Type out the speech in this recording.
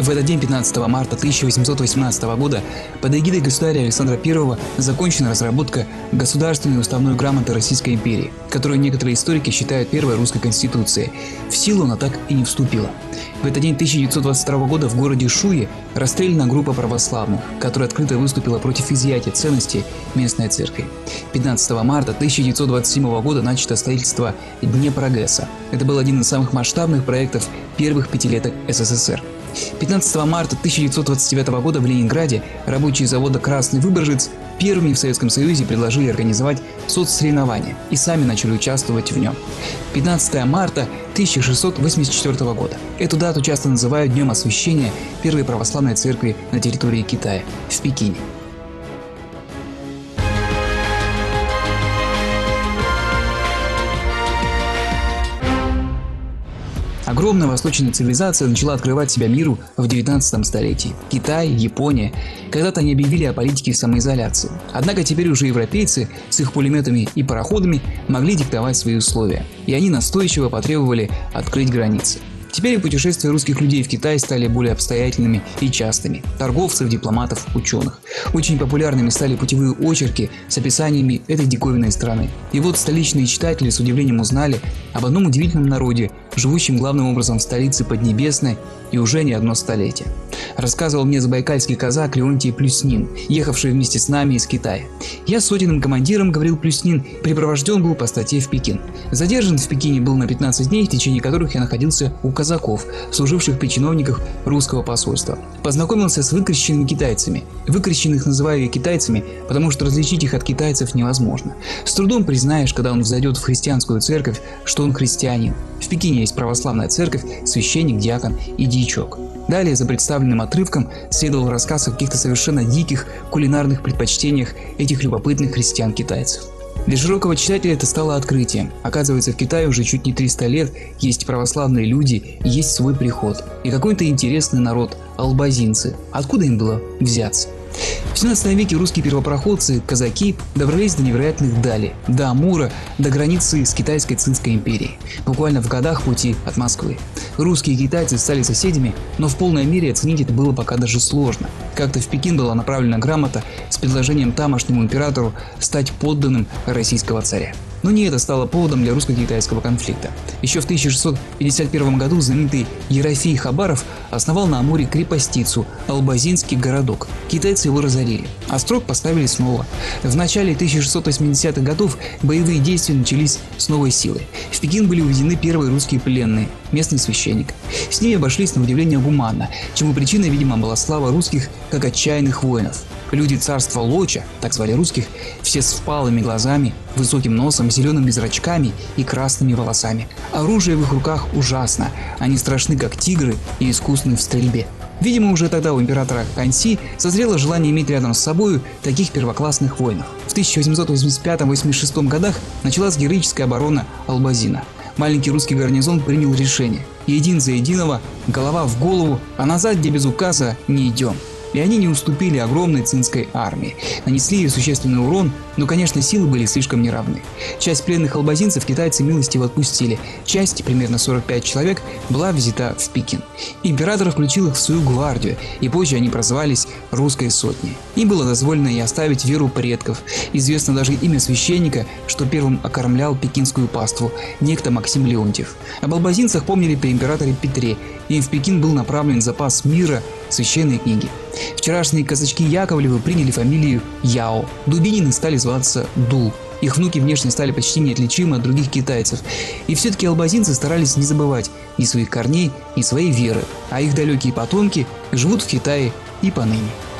В этот день, 15 марта 1818 года, под эгидой государя Александра I закончена разработка государственной уставной грамоты Российской империи, которую некоторые историки считают первой русской конституцией. В силу она так и не вступила. В этот день 1922 года в городе Шуе расстреляна группа православных, которая открыто выступила против изъятия ценностей местной церкви. 15 марта 1927 года начато строительство Днепрогэса. Это был один из самых масштабных проектов первых пятилеток СССР. 15 марта 1929 года в Ленинграде рабочие завода «Красный Выборжец» первыми в Советском Союзе предложили организовать соцсоревнования и сами начали участвовать в нем. 15 марта 1684 года. Эту дату часто называют днем освящения первой православной церкви на территории Китая, в Пекине. Огромная восточная цивилизация начала открывать себя миру в 19 столетии. Китай, Япония. Когда-то они объявили о политике самоизоляции. Однако теперь уже европейцы с их пулеметами и пароходами могли диктовать свои условия. И они настойчиво потребовали открыть границы. Теперь путешествия русских людей в Китай стали более обстоятельными и частыми. Торговцев, дипломатов, ученых. Очень популярными стали путевые очерки с описаниями этой диковинной страны. И вот столичные читатели с удивлением узнали об одном удивительном народе, живущем главным образом в столице Поднебесной и уже не одно столетие. Рассказывал мне забайкальский казак Леонтий Плюснин, ехавший вместе с нами из Китая. Я с сотенным командиром, говорил Плюснин, припровожден был по статье в Пекин. Задержан в Пекине был на 15 дней, в течение которых я находился у казаков, служивших при чиновниках русского посольства. Познакомился с выкрещенными китайцами. Выкрещенных называю я китайцами, потому что различить их от китайцев невозможно. С трудом признаешь, когда он взойдет в христианскую церковь, что он христианин. В Пекине есть православная церковь, священник, диакон и дьячок. Далее за представленным отрывком следовал рассказ о каких-то совершенно диких кулинарных предпочтениях этих любопытных христиан-китайцев. Для широкого читателя это стало открытием. Оказывается, в Китае уже чуть не 300 лет есть православные люди, есть свой приход. И какой-то интересный народ – албазинцы. Откуда им было взяться? В 17 веке русские первопроходцы, казаки, добрались до невероятных далей, до Амура, до границы с Китайской Цинской империей, буквально в годах пути от Москвы. Русские и китайцы стали соседями, но в полной мере оценить это было пока даже сложно. Как-то в Пекин была направлена грамота с предложением тамошнему императору стать подданным российского царя. Но не это стало поводом для русско-китайского конфликта. Еще в 1651 году знаменитый Ерофей Хабаров основал на Амуре крепостицу, Албазинский городок. Китайцы его разорили, а строк поставили снова. В начале 1680-х годов боевые действия начались с новой силой. В Пекин были увезены первые русские пленные, местный священник. С ними обошлись на удивление гуманно, чему причиной, видимо, была слава русских как отчаянных воинов. Люди царства Лоча, так звали русских, все с впалыми глазами, высоким носом, зелеными зрачками и красными волосами. Оружие в их руках ужасно, они страшны как тигры и искусны в стрельбе. Видимо, уже тогда у императора Каньси созрело желание иметь рядом с собой таких первоклассных воинов. В 1885-86 годах началась героическая оборона Албазина. Маленький русский гарнизон принял решение: един за единого, голова в голову, а назад, где без указа, не идем. И они не уступили огромной цинской армии, нанесли ей существенный урон, но, конечно, силы были слишком неравны. Часть пленных албазинцев китайцы милостиво отпустили, часть, примерно 45 человек, была взята в Пекин. Император включил их в свою гвардию, и позже они прозвались «Русской сотней». Им было дозволено и оставить веру предков. Известно даже имя священника, что первым окормлял пекинскую паству, некто Максим Леонтьев. Об албазинцах помнили при императоре Петре, им в Пекин был направлен запас мира, священной книги. Вчерашние казачки Яковлевы приняли фамилию Яо. Дубинины стали зваться Ду. Их внуки внешне стали почти неотличимы от других китайцев. И все-таки албазинцы старались не забывать ни своих корней, ни своей веры, а их далекие потомки живут в Китае и поныне.